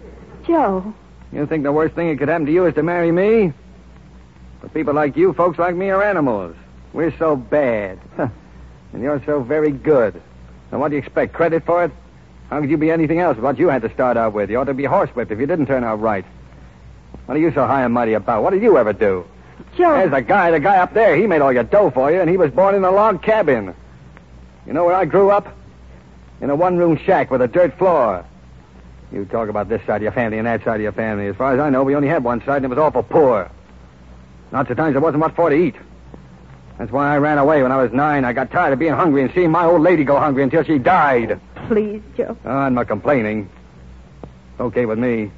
Joe. You think the worst thing that could happen to you is to marry me? But people like you, folks like me, are animals. We're so bad. And you're so very good. Now, what do you expect? Credit for it? How could you be anything else with what you had to start out with? You ought to be horsewhipped if you didn't turn out right. What are you so high and mighty about? What did you ever do? Joe. There's the guy up there. He made all your dough for you, and he was born in a log cabin. You know where I grew up? In a one-room shack with a dirt floor. You talk about this side of your family and that side of your family. As far as I know, we only had one side, and it was awful poor. Lots of times there wasn't what for to eat. That's why I ran away when I was 9. I got tired of being hungry and seeing my old lady go hungry until she died. Please, Joe. Oh, I'm not complaining. It's okay with me.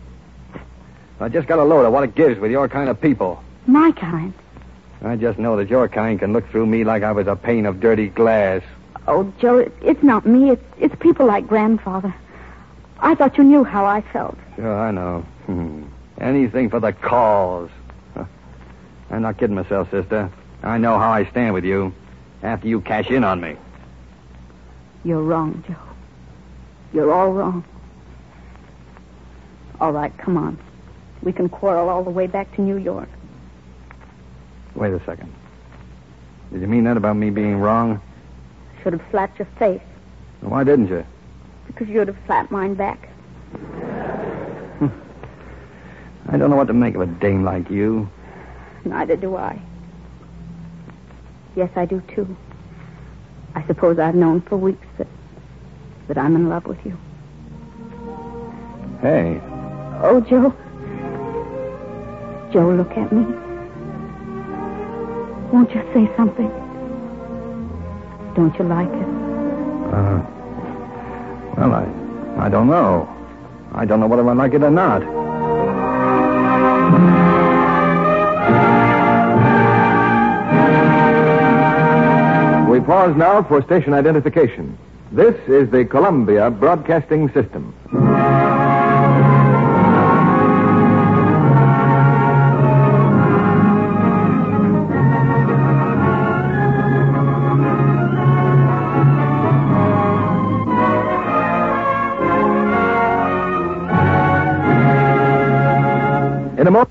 I just got a load of what it gives with your kind of people. My kind? I just know that your kind can look through me like I was a pane of dirty glass. Oh, Joe, it's not me. It's people like Grandfather. I thought you knew how I felt. Sure, I know. Anything for the cause. I'm not kidding myself, sister. I know how I stand with you after you cash in on me. You're wrong, Joe. You're all wrong. All right, come on. We can quarrel all the way back to New York. Wait a second. Did you mean that about me being wrong? Should have slapped your face. Why didn't you? Because you'd have slapped mine back. I don't know what to make of a dame like you. Neither do I. Yes, I do, too. I suppose I've known for weeks that I'm in love with you. Hey. Oh, Joe. Joe, look at me. Won't you say something? Don't you like it? Well, I don't know. I don't know whether I like it or not. We pause now for station identification. This is the Columbia Broadcasting System. In a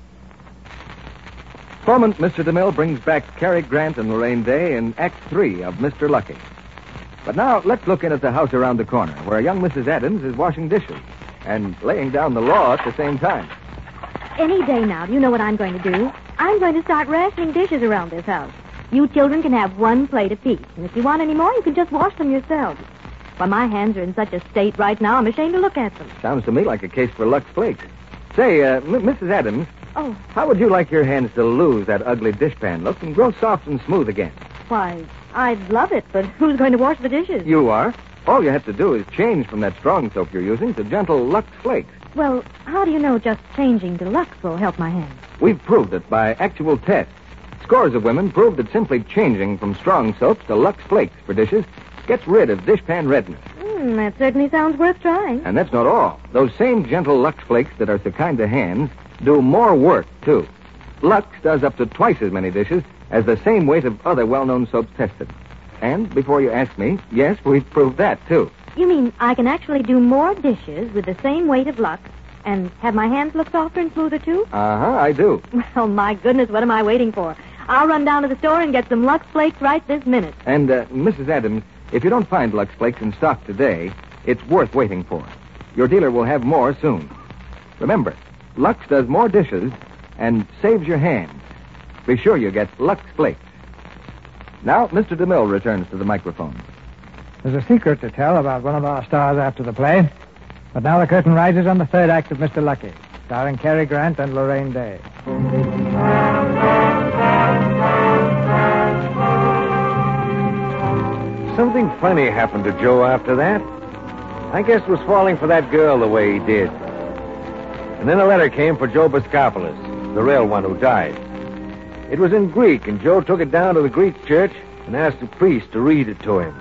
moment, Mr. DeMille brings back Cary Grant and Lorraine Day in Act 3 of Mr. Lucky. But now, let's look in at the house around the corner, where young Mrs. Adams is washing dishes and laying down the law at the same time. Any day now, do you know what I'm going to do? I'm going to start rationing dishes around this house. You children can have one plate apiece, and if you want any more, you can just wash them yourselves. Why, my hands are in such a state right now, I'm ashamed to look at them. Sounds to me like a case for Lux Flakes. Say, Mrs. Adams, Oh, how would you like your hands to lose that ugly dishpan look and grow soft and smooth again? why, I'd love it, but who's going to wash the dishes? You are. All you have to do is change from that strong soap you're using to gentle Lux Flakes. Well, how do you know just changing to Lux will help my hands? We've proved it by actual tests. Scores of women proved that simply changing from strong soaps to Lux Flakes for dishes gets rid of dishpan redness. That certainly sounds worth trying. And that's not all. Those same gentle Lux Flakes that are so kind to hands do more work, too. Lux does up to twice as many dishes as the same weight of other well-known soaps tested. And before you ask me, yes, we've proved that, too. You mean I can actually do more dishes with the same weight of Lux and have my hands look softer and smoother, too? Uh-huh, I do. Well, my goodness, what am I waiting for? I'll run down to the store and get some Lux Flakes right this minute. And, Mrs. Adams, if you don't find Lux Flakes in stock today, it's worth waiting for. Your dealer will have more soon. Remember, Lux does more dishes and saves your hands. Be sure you get Lux Flakes. Now, Mr. DeMille returns to the microphone. There's a secret to tell about one of our stars after the play. But now the curtain rises on the third act of Mr. Lucky, starring Cary Grant and Lorraine Day. Something funny happened to Joe after that. I guess was falling for that girl the way he did. And then a letter came for Joe Boskopoulos, the real one who died. It was in Greek, and Joe took it down to the Greek church and asked the priest to read it to him.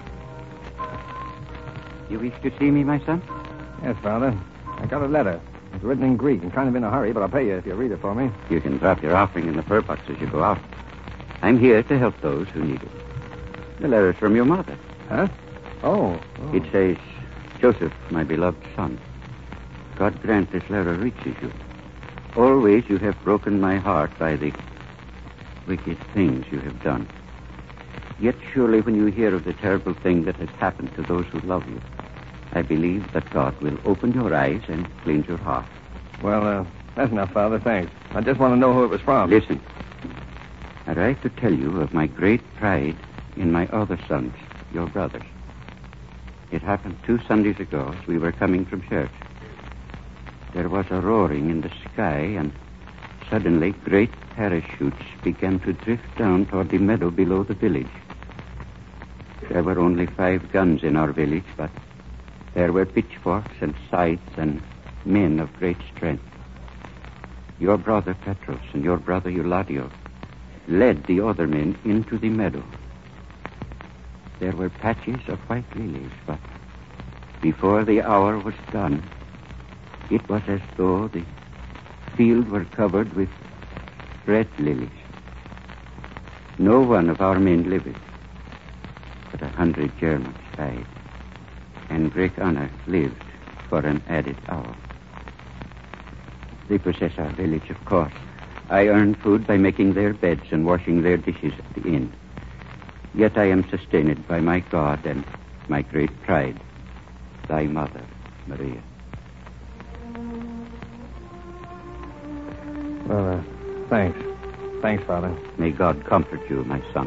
You wish to see me, my son? Yes, Father. I got a letter. It's written in Greek. I'm kind of in a hurry, but I'll pay you if you read it for me. You can drop your offering in the fur box as you go out. I'm here to help those who need it. The letter's from your mother. Huh? Oh. It says, Joseph, my beloved son, God grant this letter reaches you. Always you have broken my heart by the wicked things you have done. Yet surely when you hear of the terrible thing that has happened to those who love you, I believe that God will open your eyes and cleanse your heart. Well, that's enough, Father. Thanks. I just want to know who it was from. Listen. I write to tell you of my great pride in my other sons, your brothers. It happened 2 Sundays ago as we were coming from church. There was a roaring in the sky, and suddenly great parachutes began to drift down toward the meadow below the village. There were only 5 guns in our village, but there were pitchforks and scythes and men of great strength. Your brother Petros and your brother Euladio led the other men into the meadow. There were patches of white lilies, but before the hour was done, it was as though the field were covered with red lilies. No one of our men lived, but 100 Germans died, and Greg Anna lived for an added hour. They possess our village, of course. I earn food by making their beds and washing their dishes at the inn. Yet I am sustained by my God and my great pride, thy mother, Maria. Well, thanks. Thanks, Father. May God comfort you, my son.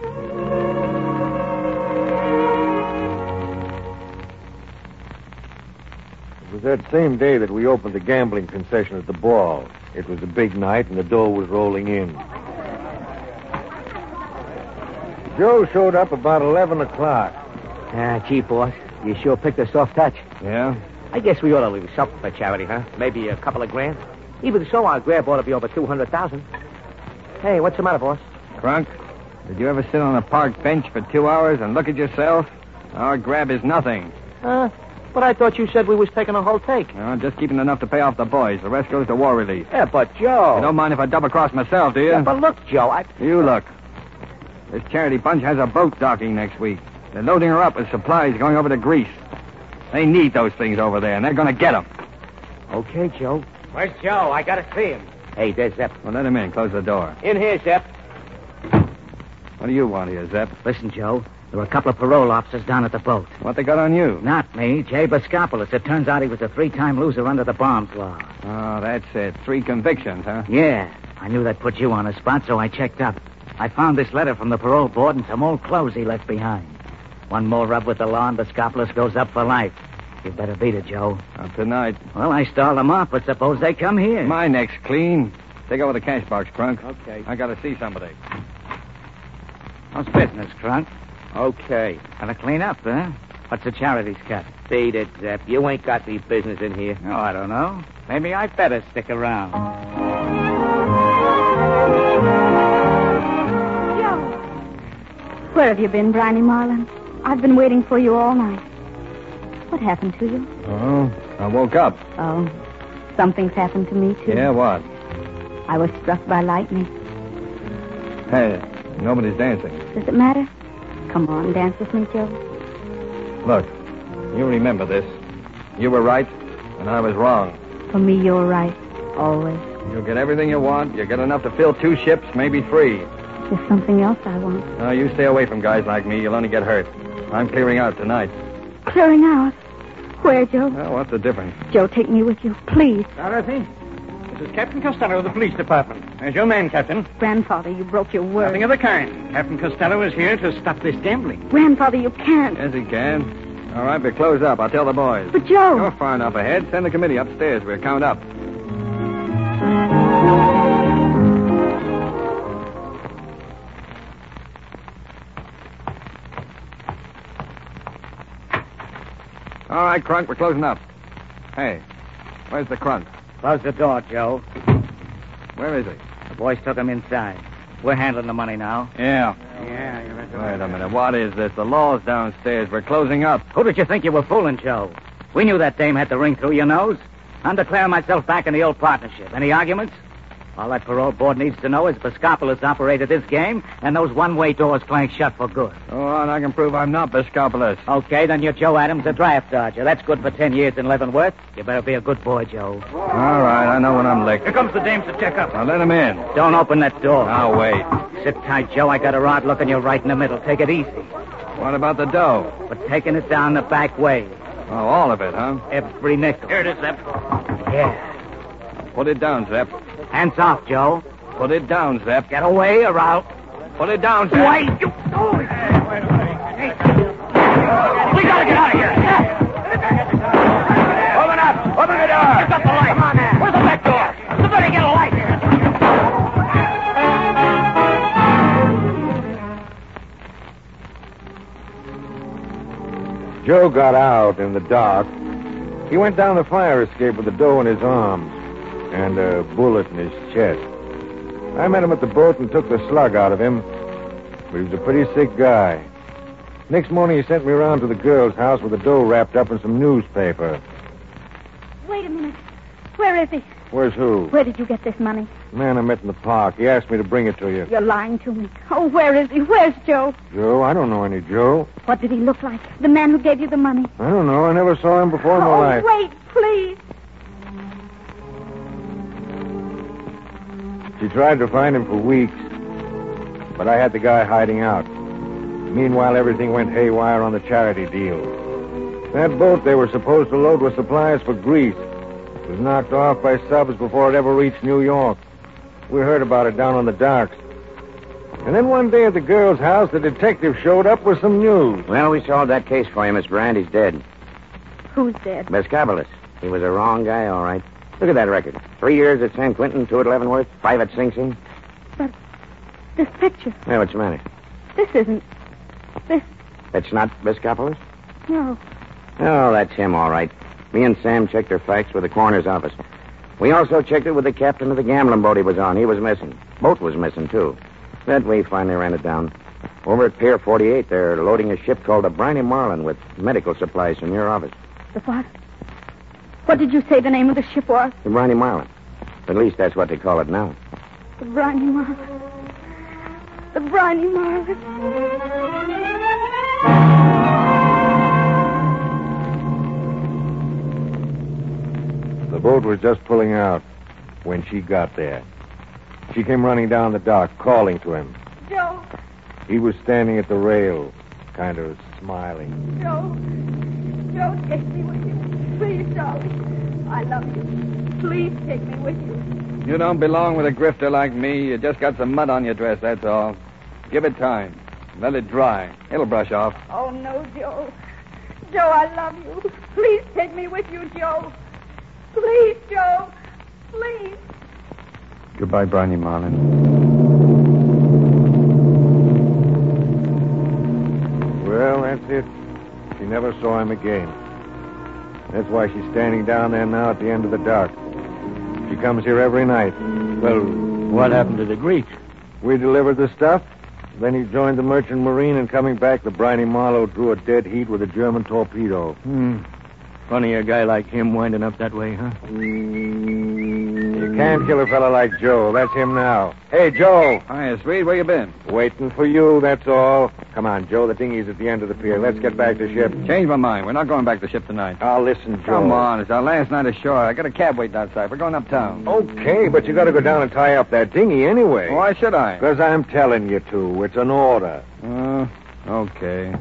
It was that same day that we opened the gambling concession at the ball. It was a big night, and the dough was rolling in. Joe showed up about 11 o'clock. Gee, boss, you sure picked a soft touch. Yeah? I guess we ought to leave something for charity, huh? Maybe a couple of grand. Even so, our grab ought to be over 200,000. Hey, what's the matter, boss? Crunk, did you ever sit on a park bench for 2 hours and look at yourself? Our grab is nothing. But I thought you said we was taking a whole take. No, just keeping enough to pay off the boys. The rest goes to war relief. Yeah, but Joe... You don't mind if I double-cross myself, do you? Yeah, but look, Joe, You look. This charity bunch has a boat docking next week. They're loading her up with supplies going over to Greece. They need those things over there, and they're going to get them. Okay, Joe. Where's Joe? I gotta see him. Hey, there's Zep. Well, let him in. Close the door. In here, Zep. What do you want here, Zep? Listen, Joe. There were a couple of parole officers down at the boat. What they got on you? Not me. Jay Boskopoulos. It turns out he was a 3-time loser under the bombs law. Oh, that's it. 3 convictions, huh? Yeah. I knew that put you on the spot, so I checked up. I found this letter from the parole board and some old clothes he left behind. One more rub with the law and Boskopoulos goes up for life. You better beat it, Joe. Not tonight. Well, I stalled them off, but suppose they come here. My neck's clean. Take over the cash box, Crunk. Okay. I gotta see somebody. How's business, Crunk? Okay. Gotta clean up, huh? What's the charities cut? Beat it, Zep. You ain't got any business in here. Oh, I don't know. Maybe I better stick around. Joe! Where have you been, Briny Marlin? I've been waiting for you all night. What happened to you? Oh, I woke up. Oh, something's happened to me, too. Yeah, what? I was struck by lightning. Hey, nobody's dancing. Does it matter? Come on, dance with me, Joe. Look, you remember this. You were right, and I was wrong. For me, you're right. Always. You'll get everything you want. You'll get enough to fill 2 ships, maybe 3. There's something else I want. No, you stay away from guys like me. You'll only get hurt. I'm clearing out tonight. Clearing out? Where, Joe? Well, what's the difference? Joe, take me with you, please. Dorothy, this is Captain Costello of the police department. There's your man, Captain. Grandfather, you broke your word. Nothing of the kind. Captain Costello is here to stop this gambling. Grandfather, you can't. Yes, he can. All right, but close up. I'll tell the boys. But, Joe... You're far enough ahead. Send the committee upstairs. We'll count up. All right, Crunk, we're closing up. Hey, where's the Crunk? Close the door, Joe. Where is he? The boys took him inside. We're handling the money now. Yeah. Yeah, you're right. Wait a minute. What is this? The law's downstairs. We're closing up. Who did you think you were fooling, Joe? We knew that dame had the ring through your nose. I'm declaring myself back in the old partnership. Any arguments? All that parole board needs to know is Boskopoulos operated this game, and those one-way doors clanked shut for good. Oh, and I can prove I'm not Boskopoulos. Okay, then you're Joe Adams, a draft dodger. That's good for 10 years in Leavenworth. You better be a good boy, Joe. All right, I know when I'm licked. Here comes the dame to check up. Now let him in. Don't open that door. I'll wait. Sit tight, Joe. I got a rod looking you right in the middle. Take it easy. What about the dough? We're taking it down the back way. Oh, all of it, huh? Every nickel. Here it is, Zep. Yeah. Put it down, Zep. Hands off, Joe. Put it down, Zep. Get away or out. Put it down, Zep. Wait, you... Oh. We gotta get out of here. Open up. Open the door. Get the light. Come on now. Where's the back door? Somebody get a light. Joe got out in the dark. He went down the fire escape with the dough in his arms and a bullet in his chest. I met him at the boat and took the slug out of him, but he was a pretty sick guy. Next morning, he sent me around to the girl's house with the dough wrapped up in some newspaper. Wait a minute. Where is he? Where's who? Where did you get this money? Man I met in the park. He asked me to bring it to you. You're lying to me. Oh, where is he? Where's Joe? Joe? I don't know any Joe. What did he look like? The man who gave you the money? I don't know. I never saw him before in my life. Wait, please. She tried to find him for weeks, but I had the guy hiding out. Meanwhile, everything went haywire on the charity deal. That boat they were supposed to load with supplies for Greece was knocked off by subs before it ever reached New York. We heard about it down on the docks. And then one day at the girl's house, the detective showed up with some news. Well, we solved that case for you, Miss Bryant. He's dead. Who's dead? Bescapolis. He was a wrong guy, all right. Look at that record. 3 years at San Quentin, 2 at Leavenworth, 5 at Sing Sing. But this picture, Yeah, what's the matter? this isn't... This... That's not Bescapolis? No. Oh, that's him, all right. Me and Sam checked their facts with the coroner's office. We also checked it with the captain of the gambling boat he was on. He was missing. Boat was missing, too. That we finally ran it down. Over at Pier 48, they're loading a ship called the Briny Marlin with medical supplies from your office. The what? What did you say the name of the ship was? The Briny Marlin. At least that's what they call it now. The Briny Marlin. The Briny Marlin. The boat was just pulling out when she got there. She came running down the dock, calling to him. Joe, He was standing at the rail, kind of smiling. Joe, take me with you. Please, darling. I love you. Please take me with you. You don't belong with a grifter like me. You just got some mud on your dress, that's all. Give it time. Let it dry. It'll brush off. Oh, no, Joe. Joe, I love you. Please take me with you, Joe. Please, Joe. Please. Goodbye, Briny Marlin. Well, that's it. She never saw him again. That's why she's standing down there now at the end of the dock. She comes here every night. Well, what happened to the Greek? We delivered the stuff. Then he joined the merchant marine, and coming back, the Briny Marlow drew a dead heat with a German torpedo. Funny a guy like him winding up that way, huh? You can't kill a fella like Joe. That's him now. Hey, Joe. Hiya, Swede. Where you been? Waiting for you, that's all. Come on, Joe. The dinghy's at the end of the pier. Let's get back to ship. Changed my mind. We're not going back to ship tonight. Oh, listen, Joe. Come on. It's our last night ashore. I got a cab waiting outside. We're going uptown. Okay, but you got to go down and tie up that dinghy anyway. Why should I? Because I'm telling you to. It's an order. Okay.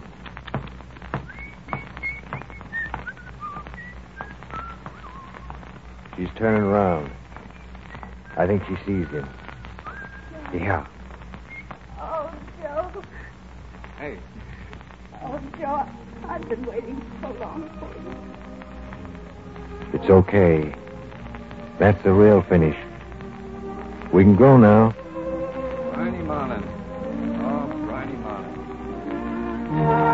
She's turning around. I think she sees him. Yeah. Oh, Joe. Hey. Oh, Joe, I've been waiting so long for you. It's okay. That's the real finish. We can go now. Briny Marlin. Oh, Briny Marlin.